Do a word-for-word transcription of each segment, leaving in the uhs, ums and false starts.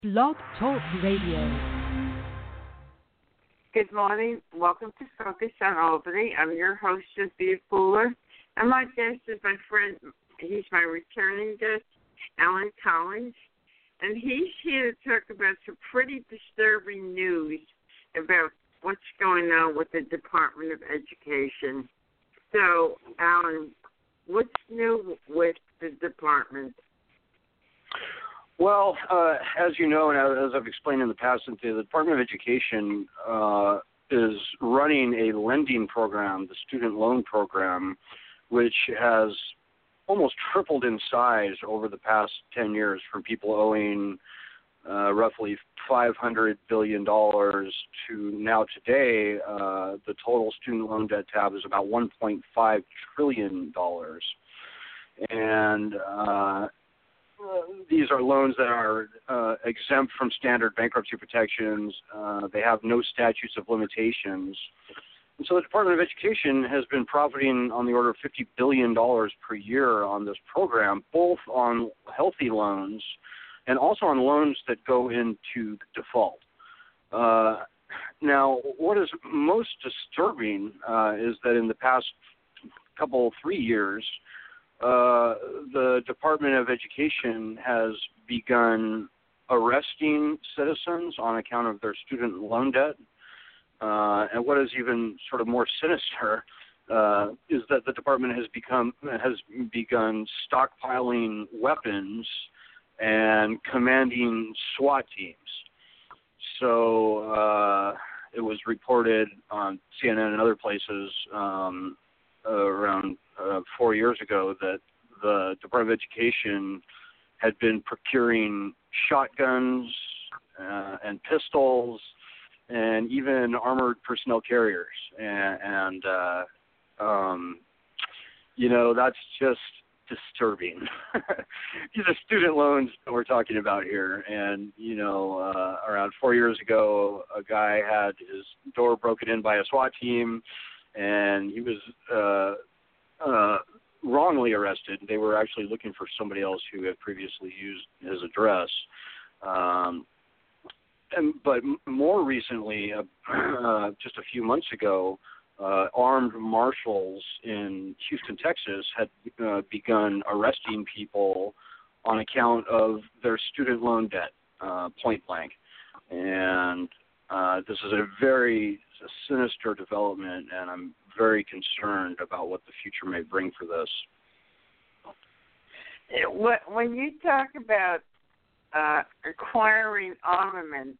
Blog Talk Radio. Good morning. Welcome to Focus on Albany. I'm your host, Cynthia Fuller. And my guest is my friend, he's my returning guest, Alan Collins. And he's here to talk about some pretty disturbing news about what's going on with the Department of Education. So, Alan, what's new with the department? Well, uh, as you know, and as I've explained in the past, the Department of Education uh, is running a lending program, the student loan program, which has almost tripled in size over the past ten years, from people owing uh, roughly five hundred billion dollars to now today, uh, the total student loan debt tab is about one point five trillion dollars. And uh, these are loans that are uh, exempt from standard bankruptcy protections. Uh, they have no statutes of limitations. And so the Department of Education has been profiting on the order of fifty billion dollars per year on this program, both on healthy loans and also on loans that go into default. Uh, now, what is most disturbing uh, is that in the past couple, three years, Uh, the Department of Education has begun arresting citizens on account of their student loan debt. Uh, and what is even sort of more sinister uh, is that the department has become has begun stockpiling weapons and commanding SWAT teams. So uh, it was reported on C N N and other places um, uh, around Uh, four years ago that the Department of Education had been procuring shotguns uh, and pistols and even armored personnel carriers. And, and uh, um, you know, that's just disturbing. These are student loans that we're talking about here. And, you know, uh, around four years ago, a guy had his door broken in by a SWAT team, and he was uh, Uh, wrongly arrested. They were actually looking for somebody else who had previously used his address. Um, and, but m- more recently, uh, uh, just a few months ago, uh, armed marshals in Houston, Texas, had uh, begun arresting people on account of their student loan debt, uh, point blank. And uh, this is a very sinister development, and I'm very concerned about what the future may bring for this. When you talk about uh, acquiring armaments,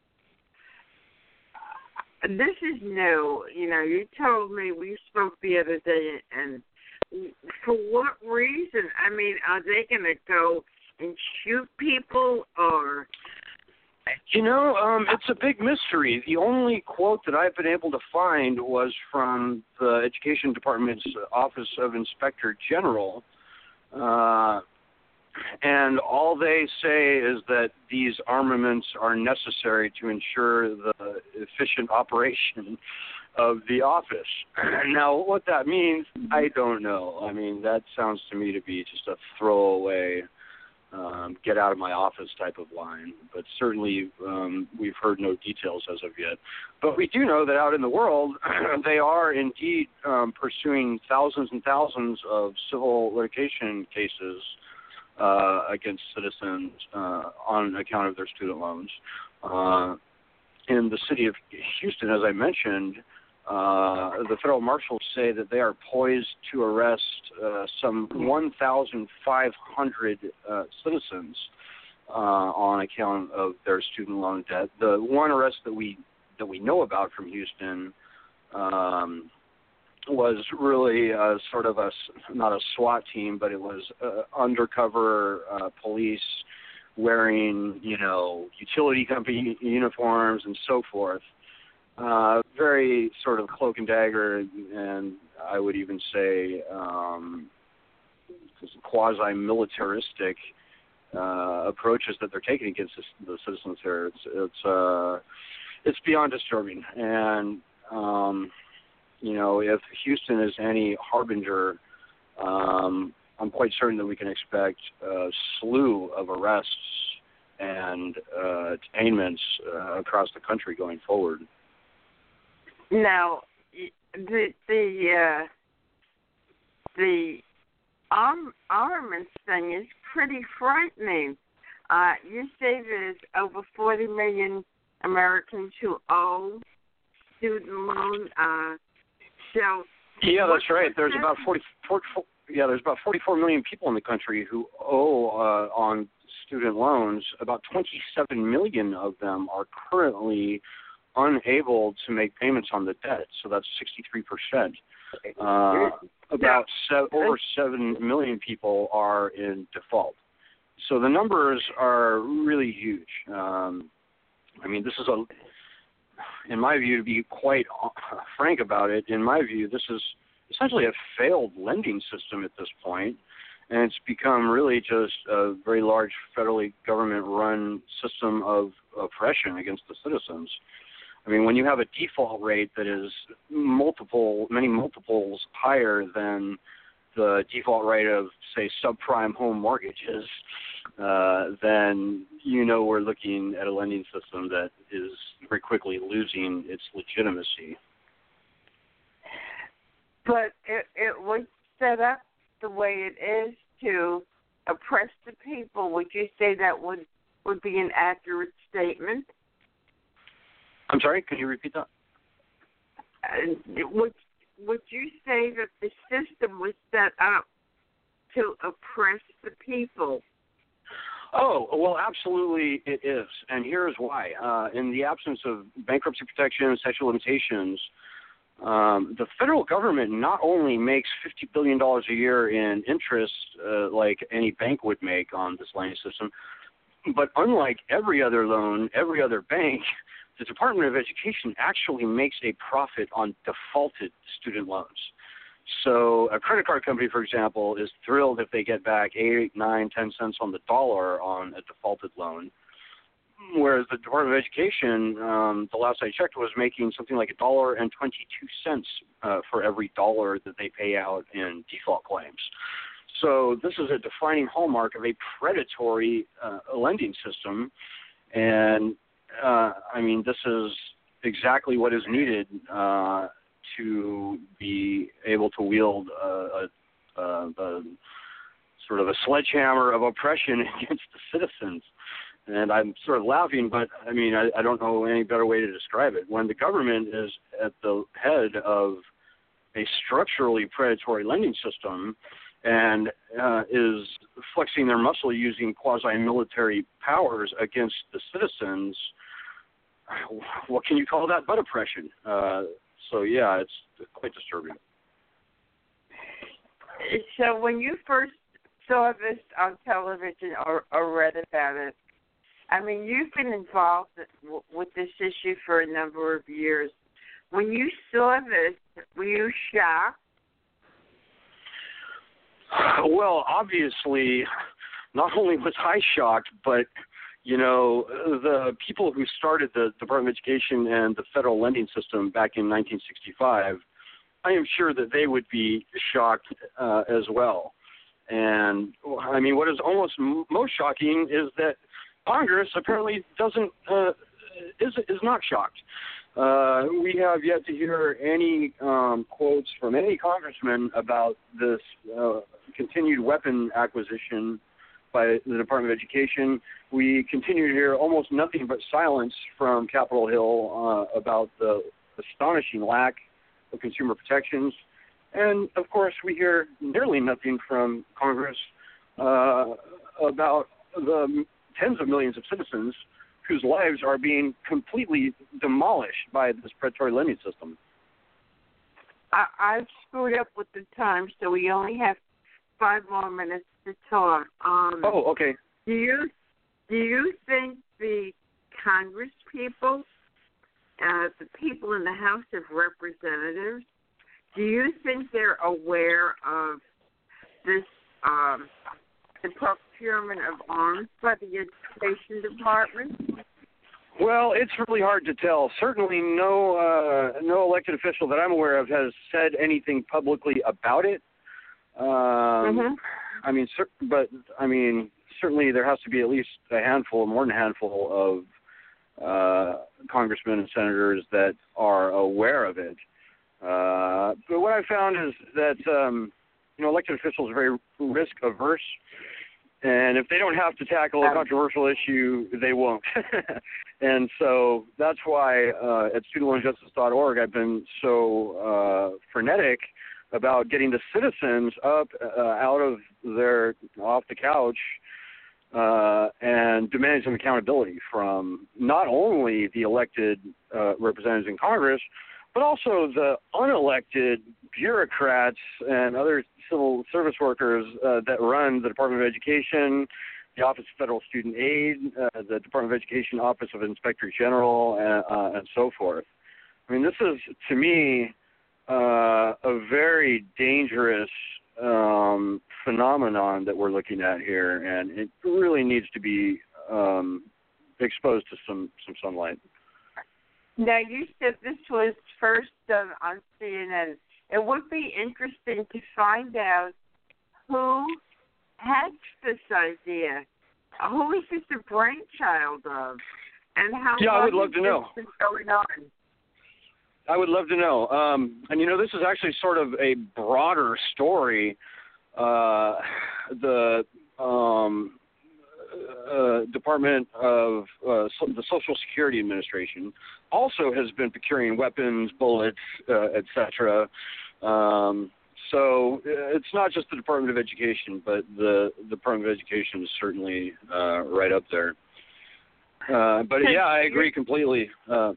this is new. You know, you told me, we spoke the other day, and for what reason? I mean, are they going to go and shoot people, or... You know, um, it's a big mystery. The only quote that I've been able to find was from the Education Department's Office of Inspector General, uh, and all they say is that these armaments are necessary to ensure the efficient operation of the office. Now, what that means, I don't know. I mean, that sounds to me to be just a throwaway Um, get out of my office type of line. But certainly um, we've heard no details as of yet. But we do know that out in the world, they are indeed um, pursuing thousands and thousands of civil litigation cases uh, against citizens uh, on account of their student loans. Uh, in the city of Houston, as I mentioned, Uh, the federal marshals say that they are poised to arrest uh, some one thousand five hundred uh, citizens uh, on account of their student loan debt. The one arrest that we that we know about from Houston um, was really uh, sort of a not a SWAT team, but it was uh, undercover uh, police wearing, you know, utility company uniforms and so forth. Uh, very sort of cloak and dagger, and I would even say um, quasi-militaristic uh, approaches that they're taking against the, the citizens here. It's it's uh, it's beyond disturbing, and um, you know, if Houston is any harbinger, um, I'm quite certain that we can expect a slew of arrests and uh, attainments uh, across the country going forward. Now, the the uh, the arm, armaments thing is pretty frightening. Uh, you say there's over forty million Americans who owe student loan. Uh, so yeah, that's right. There's about forty, forty, yeah, there's about forty-four million people in the country who owe uh, on student loans. About twenty-seven million of them are currently unable to make payments on the debt. So that's sixty-three percent. Uh, about se- over seven million people are in default. So the numbers are really huge. Um, I mean, this is a, in my view, to be quite frank about it, in my view, this is essentially a failed lending system at this point, and it's become really just a very large federally government-run system of oppression against the citizens. I mean, when you have a default rate that is multiple, many multiples higher than the default rate of, say, subprime home mortgages, uh, then you know we're looking at a lending system that is very quickly losing its legitimacy. But it, it was set up the way it is to oppress the people. Would you say that would, would be an accurate statement? I'm sorry, can you repeat that? Uh, would, would you say that the system was set up to oppress the people? Oh, well, absolutely it is, and here's why. Uh, in the absence of bankruptcy protection and statute of limitations, um, the federal government not only makes fifty billion dollars a year in interest uh, like any bank would make on this lending system, but unlike every other loan, every other bank, the Department of Education actually makes a profit on defaulted student loans. So a credit card company, for example, is thrilled if they get back eight, nine, ten cents on the dollar on a defaulted loan, whereas the Department of Education, um, the last I checked, was making something like a dollar and twenty-two cents uh, for every dollar that they pay out in default claims. So this is a defining hallmark of a predatory uh, lending system, and uh, I mean, this is exactly what is needed uh, to be able to wield uh, a, a, a sort of a sledgehammer of oppression against the citizens. And I'm sort of laughing, but I mean, I, I don't know any better way to describe it. When the government is at the head of a structurally predatory lending system and uh, is flexing their muscle using quasi-military powers against the citizens, what can you call that but oppression? Uh, so, yeah, it's quite disturbing. So when you first saw this on television or, or read about it, I mean, you've been involved with this issue for a number of years. When you saw this, were you shocked? Well, obviously, not only was I shocked, but, you know, the people who started the Department of Education and the federal lending system back in nineteen sixty-five, I am sure that they would be shocked uh, as well. And, I mean, what is almost m- most shocking is that Congress apparently doesn't uh, is is not shocked. Uh, we have yet to hear any um, quotes from any congressman about this uh, continued weapon acquisition by the Department of Education. We continue to hear almost nothing but silence from Capitol Hill uh, about the astonishing lack of consumer protections. And, of course, we hear nearly nothing from Congress uh, about the tens of millions of citizens whose lives are being completely demolished by this predatory lending system. I, I've screwed up with the time, so we only have five more minutes to talk. Um, oh, okay. Do you do you think the Congress people, uh, the people in the House of Representatives, do you think they're aware of this, um, the procurement of arms by the Education Department? Well, it's really hard to tell. Certainly no uh, no elected official that I'm aware of has said anything publicly about it. Um, mm-hmm. I mean, but, I mean, certainly there has to be at least a handful, more than a handful of uh, congressmen and senators that are aware of it. Uh, but what I found is that, um, you know, elected officials are very risk averse. And if they don't have to tackle a controversial issue, they won't. And so that's why uh, at student loan justice dot org I've been so uh, frenetic about getting the citizens up uh, out of their, off the couch uh, and demanding some accountability from not only the elected uh, representatives in Congress, but also the unelected bureaucrats and other civil service workers uh, that run the Department of Education, the Office of Federal Student Aid, uh, the Department of Education Office of Inspector General, uh, uh, and so forth. I mean, this is, to me, uh, a very dangerous um, phenomenon that we're looking at here, and it really needs to be um, exposed to some, some sunlight. Now, you said this was first done on C N N. It would be interesting to find out who hatched this idea. Who is this a brainchild of? And how yeah, long I would love has to know. this been going on? I would love to know. Um, and, you know, this is actually sort of a broader story. Uh, the um, uh, Department of uh, so the Social Security Administration also has been procuring weapons, bullets, uh, et cetera. Um, so it's not just the Department of Education, but the, the Department of Education is certainly uh, right up there. Uh, but, yeah, I agree completely. Uh,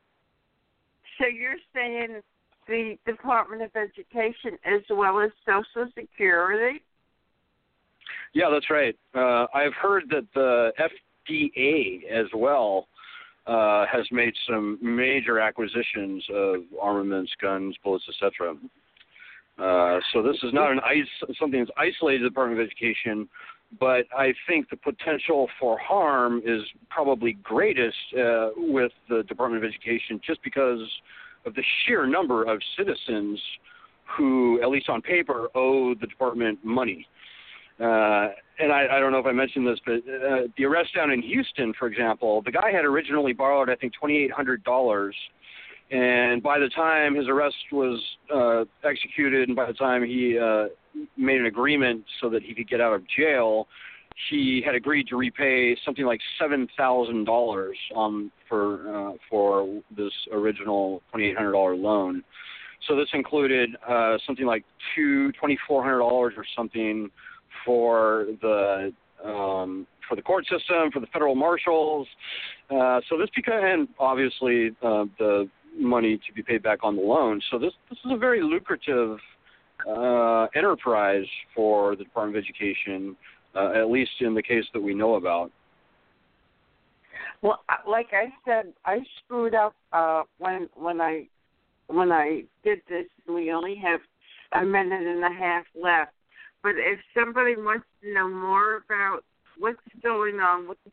So you're saying the Department of Education as well as Social Security? Yeah, that's right. Uh, I've heard that the F D A as well uh, has made some major acquisitions of armaments, guns, bullets, et cetera. Uh, so this is not an ice, something that's isolated to the Department of Education, but I think the potential for harm is probably greatest uh, with the Department of Education just because of the sheer number of citizens who, at least on paper, owe the department money. Uh, and I, I don't know if I mentioned this, but uh, the arrest down in Houston, for example, the guy had originally borrowed, I think, twenty-eight hundred dollars. And by the time his arrest was uh, executed and by the time he uh, made an agreement so that he could get out of jail, he had agreed to repay something like seven thousand dollars um, for uh, for this original twenty-eight hundred dollars loan. So this included uh, something like two twenty-four hundred dollars or something for the um, for the court system, for the federal marshals. Uh, so this became, and obviously uh, the money to be paid back on the loan. So this this is a very lucrative uh, enterprise for the Department of Education, uh, at least in the case that we know about. Well, like I said, I screwed up uh, when when I when I did this. We only have a minute and a half left. But if somebody wants to know more about what's going on, what,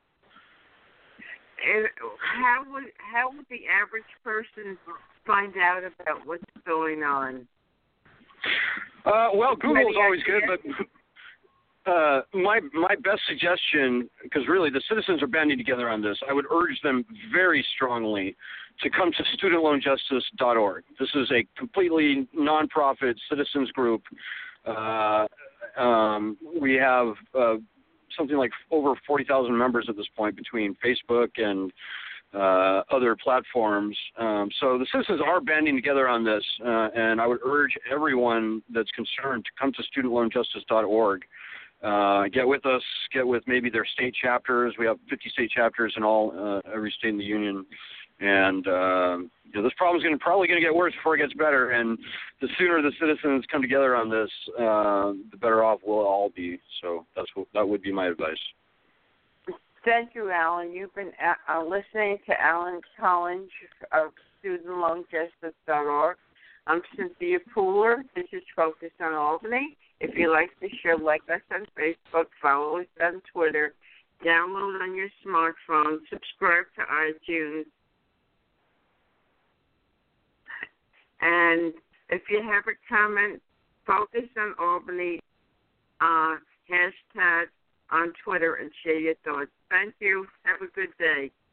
how would how would the average person find out about what's going on? Uh, well, Google is always good, ideas? but uh, my my best suggestion, because really the citizens are banding together on this, I would urge them very strongly to come to student loan justice dot org. This is a completely nonprofit citizens group. Uh, um, we have uh, something like over forty thousand members at this point between Facebook and uh, other platforms. Um, so the citizens are banding together on this, uh, and I would urge everyone that's concerned to come to student loan justice dot org. Uh, get with us, get with maybe their state chapters. We have fifty state chapters in all, uh, every state in the union. And uh, you know, this problem is going to probably going to get worse before it gets better. And the sooner the citizens come together on this, uh, the better off we'll all be. So that's what, that would be my advice. Thank you, Alan. You've been uh, listening to Alan Collins of student loan justice dot org. I'm Cynthia Pooler. This is Focus on Albany. If you like the show, like us on Facebook, follow us on Twitter, download on your smartphone, subscribe to iTunes. And if you have a comment, Focus on Albany, uh, hashtag on Twitter and share your thoughts. Thank you. Have a good day.